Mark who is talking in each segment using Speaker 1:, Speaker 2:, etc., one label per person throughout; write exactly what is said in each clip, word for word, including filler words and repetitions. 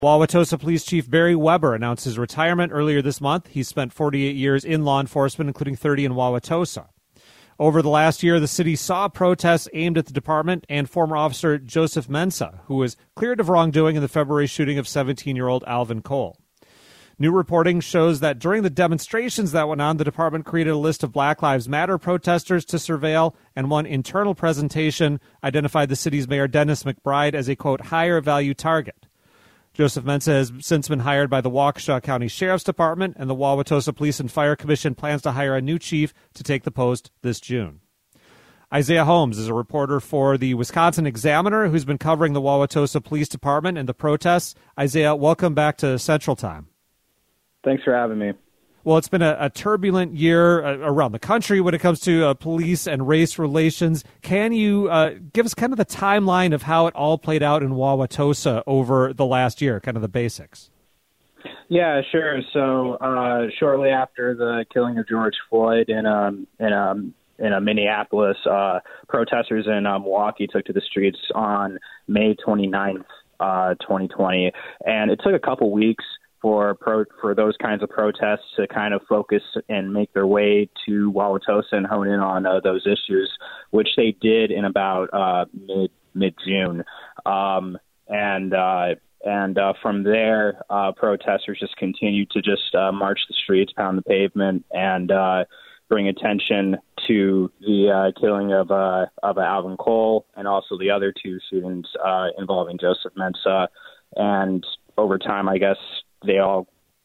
Speaker 1: Wauwatosa Police Chief Barry Weber announced his retirement earlier this month. He spent forty-eight years in law enforcement, including thirty in Wauwatosa. Over the last year, the city saw protests aimed at the department and former officer Joseph Mensah, who was cleared of wrongdoing in the February shooting of seventeen-year-old Alvin Cole. New reporting shows that during the demonstrations that went on, the department created a list of Black Lives Matter protesters to surveil, and one internal presentation identified the city's mayor, Dennis McBride, as a, quote, higher value target. Joseph Mensah has since been hired by the Waukesha County Sheriff's Department, and the Wauwatosa Police and Fire Commission plans to hire a new chief to take the post this June. Isaiah Holmes is a reporter for the Wisconsin Examiner who's been covering the Wauwatosa Police Department and the protests. Isaiah, welcome back to Central Time.
Speaker 2: Thanks for having me.
Speaker 1: Well, it's been a, a turbulent year uh, around the country when it comes to uh, police and race relations. Can you uh, give us kind of the timeline of how it all played out in Wauwatosa over the last year, kind of the basics?
Speaker 2: Yeah, sure. So uh, shortly after the killing of George Floyd in um, in um, in uh, Minneapolis, uh, protesters in uh, Milwaukee took to the streets on May twenty-ninth, uh, twenty twenty, and it took a couple weeks for pro, for those kinds of protests to kind of focus and make their way to Wauwatosa and hone in on uh, those issues, which they did in about uh, mid mid June, um, and uh, and uh, from there, uh, protesters just continued to just uh, march the streets, pound the pavement, and uh, bring attention to the uh, killing of uh, of Alvin Cole and also the other two shootings uh, involving Joseph Mensah. And over time, I guess, they all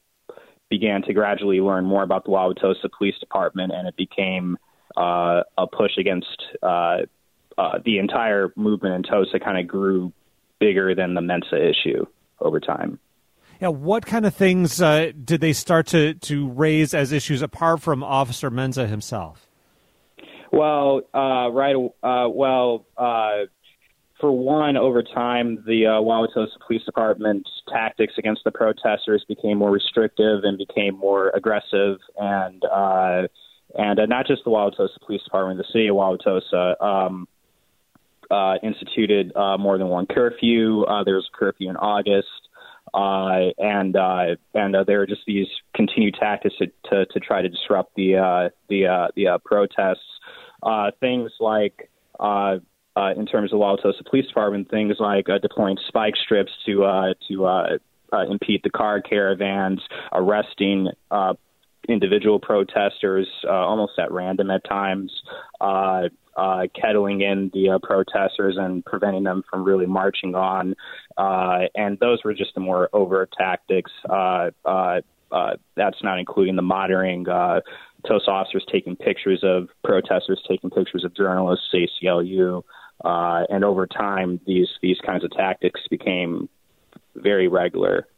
Speaker 2: began to gradually learn more about the Wauwatosa Police Department, and it became uh, a push against uh, uh, the entire movement in Tosa kind of grew bigger than the Mensah issue over time.
Speaker 1: Yeah, what kind of things uh, did they start to, to raise as issues apart from Officer Mensah himself?
Speaker 2: Well, uh, right. Uh, well, uh, For one, over time, the uh, Wauwatosa Police Department's tactics against the protesters became more restrictive and became more aggressive, and uh, and uh, not just the Wauwatosa Police Department, the city of Wauwatosa um, uh, instituted uh, more than one curfew. Uh, there was a curfew in August, uh, and uh, and uh, there were just these continued tactics to to, to try to disrupt the uh, the uh, the uh, protests. Uh, things like uh, Uh, in terms of the Wauwatosa Police Department, things like uh, deploying spike strips to uh, to uh, uh, impede the car caravans, arresting uh, individual protesters uh, almost at random at times, uh, uh, kettling in the uh, protesters and preventing them from really marching on. Uh, and those were just the more overt tactics. Uh, uh, uh, that's not including the monitoring. Uh, Tosa officers taking pictures of protesters, taking pictures of journalists, A C L U. Uh, and over time, these these kinds of tactics became very regular.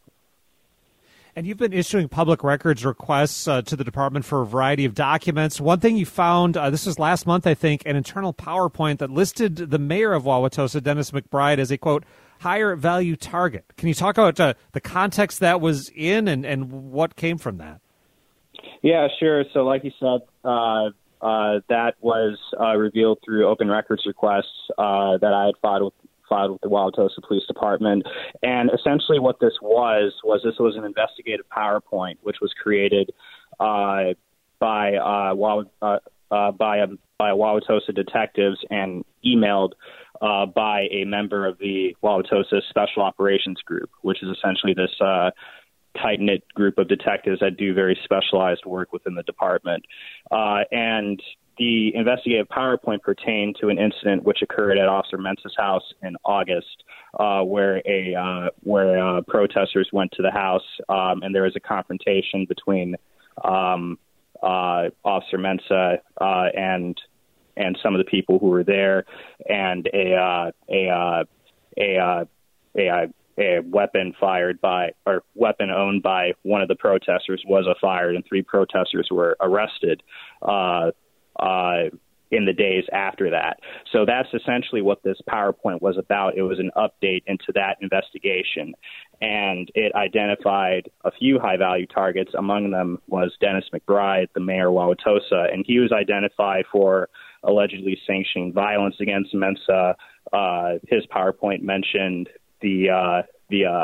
Speaker 1: And you've been issuing public records requests uh, to the department for a variety of documents. One thing you found, uh, this was last month, I think, an internal PowerPoint that listed the mayor of Wauwatosa, Dennis McBride, as a, quote, higher value target. Can you talk about uh, the context that was in and, and what came from that?
Speaker 2: Yeah, sure. So like you said, uh, Uh, that was uh, revealed through open records requests uh, that I had filed with, filed with the Wauwatosa Police Department. And essentially what this was, was this was an investigative PowerPoint, which was created uh, by uh, Wa- uh, uh, by, a, by Wauwatosa detectives and emailed uh, by a member of the Wauwatosa Special Operations Group, which is essentially this uh tight-knit group of detectives that do very specialized work within the department. Uh, and the investigative PowerPoint pertained to an incident which occurred at Officer Mensah's house in August, uh, where a uh, where uh, protesters went to the house, um, and there was a confrontation between um, uh, Officer Mensah uh, and and some of the people who were there, and a uh, a uh, a uh, a, a a weapon fired by or weapon owned by one of the protesters was a fired, and three protesters were arrested uh, uh, in the days after that. So that's essentially what this PowerPoint was about. It was an update into that investigation, and it identified a few high-value targets. Among them was Dennis McBride, the mayor of Wauwatosa, and he was identified for allegedly sanctioning violence against Mensah. Uh, his PowerPoint mentioned the uh, the uh,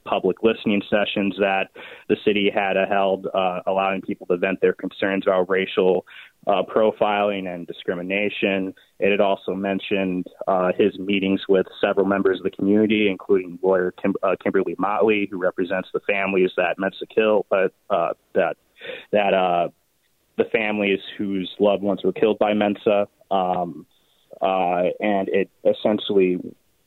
Speaker 2: public listening sessions that the city had uh, held, uh, allowing people to vent their concerns about racial uh, profiling and discrimination. It had also mentioned uh, his meetings with several members of the community, including lawyer Kim, uh, Kimberly Motley, who represents the families that Mensa killed, but uh, that that uh, the families whose loved ones were killed by Mensa, um, uh, and it essentially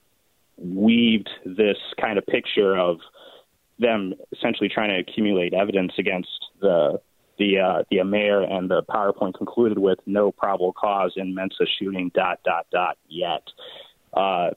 Speaker 2: weaved this kind of picture of them essentially trying to accumulate evidence against the the uh, the mayor, and the PowerPoint concluded with no probable cause in Mensa shooting dot dot dot yet. Uh,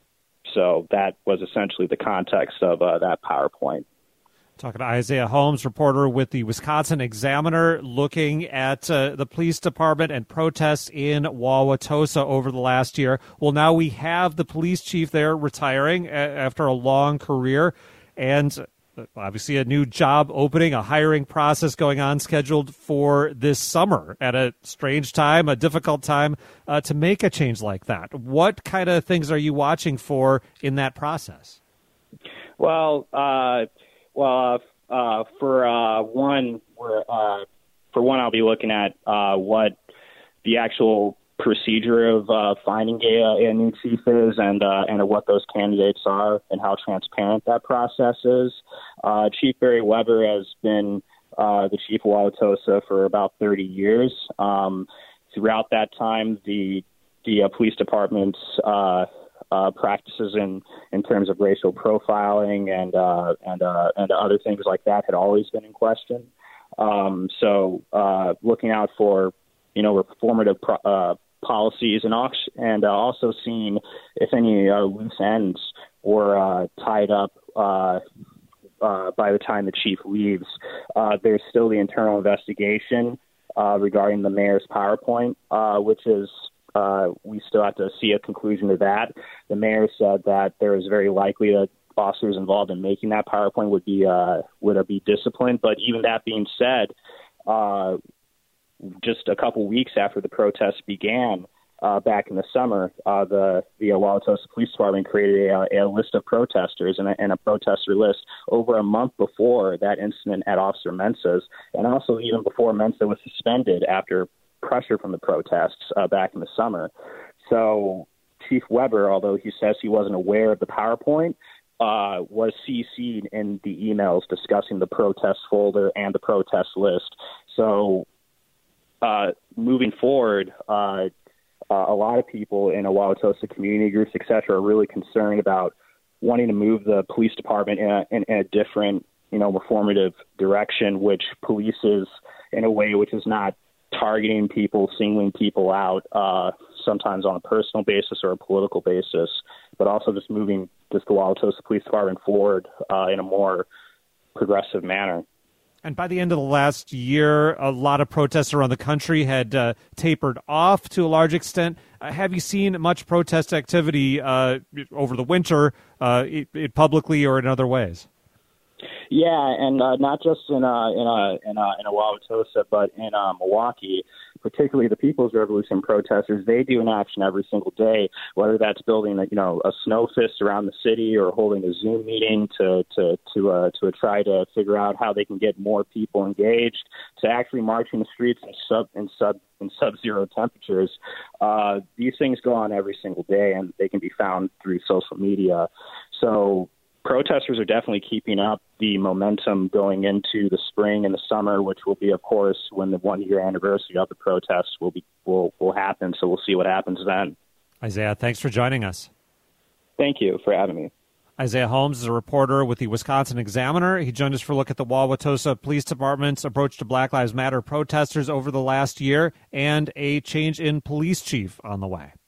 Speaker 2: so that was essentially the context of uh, that PowerPoint.
Speaker 1: Talking to Isaiah Holmes, reporter with the Wisconsin Examiner, looking at uh, the police department and protests in Wauwatosa over the last year. Well, now we have the police chief there retiring a- after a long career, and obviously a new job opening, a hiring process going on scheduled for this summer at a strange time, a difficult time uh, to make a change like that. What kind of things are you watching for in that process?
Speaker 2: Well, uh, well, uh, uh, for uh, one, we're, uh, for one, I'll be looking at uh, what the actual procedure of uh, finding a, a new chief is, and uh, and what those candidates are, and how transparent that process is. Uh, Chief Barry Weber has been uh, the chief of Wauwatosa for about thirty years. Um, throughout that time, the the uh, police department's uh, uh, practices in, in terms of racial profiling and uh, and uh, and other things like that had always been in question. Um, so, uh, looking out for you know reformative pro- uh, policies, and, and uh, also seeing if any uh, loose ends were uh, tied up uh, uh, by the time the chief leaves. Uh, there's still the internal investigation uh, regarding the mayor's PowerPoint, uh, which is uh, we still have to see a conclusion to that. The mayor said that there is very likely that officers involved in making that PowerPoint would be uh, would be disciplined. But even that being said, uh, just a couple weeks after the protests began, uh, back in the summer, uh, the the Wauwatosa Police Department created a, a list of protesters and a, and a protester list over a month before that incident at Officer Mensa's, and also even before Mensa was suspended after pressure from the protests uh, back in the summer. So Chief Weber, although he says he wasn't aware of the PowerPoint, uh, was C C'd in the emails discussing the protest folder and the protest list. So Uh, moving forward, uh, uh, a lot of people in a Wauwatosa community groups, et cetera, are really concerned about wanting to move the police department in a, in, in a different, you know, reformative direction, which polices in a way which is not targeting people, singling people out, uh, sometimes on a personal basis or a political basis, but also just moving just the Wauwatosa Police Department forward uh, in a more progressive manner.
Speaker 1: And by the end of the last year, a lot of protests around the country had uh, tapered off to a large extent. Uh, have you seen much protest activity uh, over the winter, uh, it, it publicly or in other ways?
Speaker 2: Yeah, and uh, not just in a in a in a, in a Wauwatosa, but in uh, Milwaukee, particularly the People's Revolution protesters. They do an action every single day, whether that's building a, you know a snow fist around the city or holding a Zoom meeting to to to uh, to try to figure out how they can get more people engaged, to actually marching the streets in sub in sub in sub-zero temperatures. Uh, these things go on every single day, and they can be found through social media. So protesters are definitely keeping up the momentum going into the spring and the summer, which will be, of course, when the one-year anniversary of the protests will be will will happen. So we'll see what happens then.
Speaker 1: Isaiah, thanks for joining us.
Speaker 2: Thank you for having me.
Speaker 1: Isaiah Holmes is a reporter with the Wisconsin Examiner. He joined us for a look at the Wauwatosa Police Department's approach to Black Lives Matter protesters over the last year and a change in police chief on the way.